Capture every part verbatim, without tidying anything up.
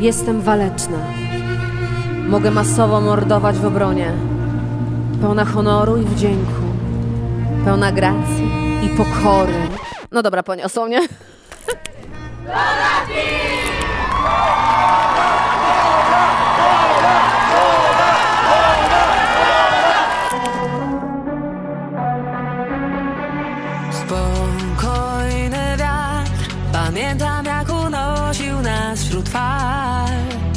Jestem waleczna. Mogę masowo mordować w obronie. Pełna honoru i wdzięku. Pełna gracji i pokory. No dobra, poniosło mnie. Spokojny wiatr, pamiętam jak unosił nas wśród fal.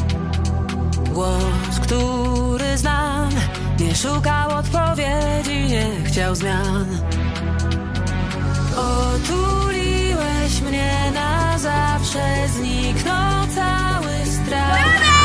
Głos, który znam, nie szukał odpowiedzi, nie chciał zmian. Otuliłeś mnie na zawsze, zniknął cały strach.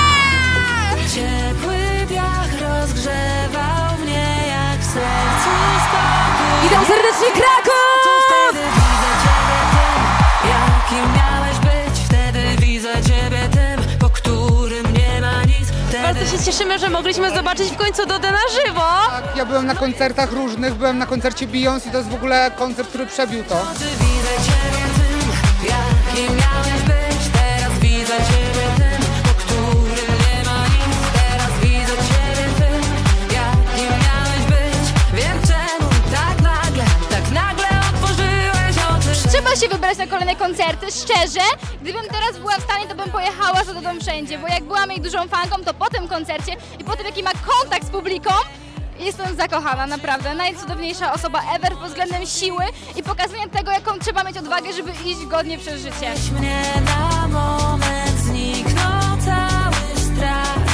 Ciepły piach rozgrzewał mnie jak w sercu spokój. Witam serdecznie, Kraków! Wtedy widzę ciebie tym, jakim miałeś być. Wtedy widzę ciebie tym, po którym nie ma nic. Wtedy... Bardzo się cieszymy, że mogliśmy zobaczyć w końcu Dodę na żywo. Tak, ja byłem na koncertach różnych, byłem na koncercie Beyoncé i to jest w ogóle koncert, który przebił to. Widzę ciebie tym, jakim miałeś być. Teraz widzę ciebie tym, po którym nie ma nic. Teraz widzę ciebie tym, jakim miałeś być. Wiem czemu tak nagle, tak nagle otworzyłeś oczy. Trzeba się wybrać na kolejne koncerty, szczerze. Gdybym teraz była w stanie, to bym pojechała za Dodą wszędzie, bo jak byłam jej dużą fanką, to po tym koncercie i po tym, jaki ma kontakt z publiką, jestem zakochana, naprawdę. Najcudowniejsza osoba ever pod względem siły i pokazania tego, jaką trzeba mieć odwagę, żeby iść godnie przez życie. Mnie na moment zniknął cały strach.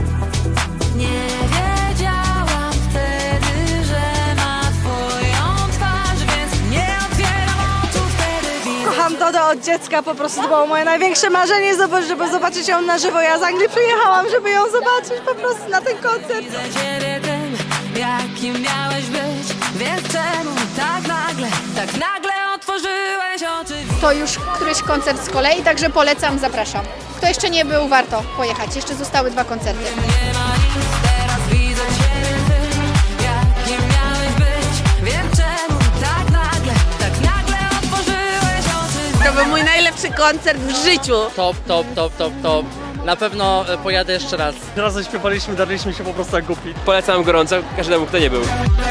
Nie wiedziałam wtedy, że ma twoją twarz, więc nie otwieram oczu wtedy. Widzę Kocham Dodę od dziecka, po prostu to było moje największe marzenie, żeby zobaczyć ją na żywo. Ja z Anglii przyjechałam, żeby ją zobaczyć po prostu na ten koncert. Widzę ciebie tym, jakim miałeś być. Więc czemu tak nagle, tak nagle otworzyłeś oczy. To już któryś koncert z kolei, także polecam, zapraszam. Kto jeszcze nie był, warto pojechać. Jeszcze zostały dwa koncerty. Nie ma nic, teraz widzę ciebie tym, jakim miałeś być. Wiem czemu tak nagle, tak nagle otworzyłeś oczy. To był mój najlepszy koncert w życiu. Top, top, top, top, top. Na pewno e, pojadę jeszcze raz. Razem śpiewaliśmy, darliśmy się po prostu jak głupi. Polecam gorąco każdemu, kto nie był.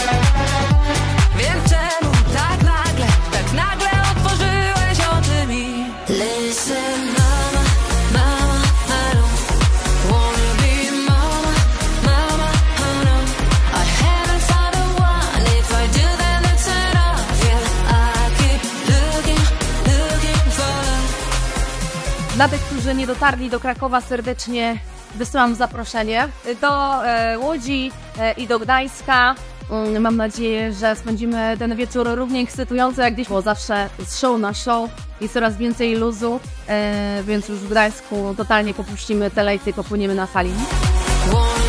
Wiem czemu tak nagle, tak nagle otworzyłeś oczy mi. Listen mama, mama, I don't wanna be mama, mama, I know. I haven't found the one, if I do then it's enough. Yeah, I keep looking, looking for love. Dla tych, którzy nie dotarli do Krakowa, serdecznie wysyłam zaproszenie do e, Łodzi e, i do Gdańska. Mm, Mam nadzieję, że spędzimy ten wieczór równie ekscytująco jak dziś, bo zawsze z show na show i coraz więcej luzu, e, więc już w Gdańsku totalnie popuścimy te lejce i popłyniemy na fali. Wanna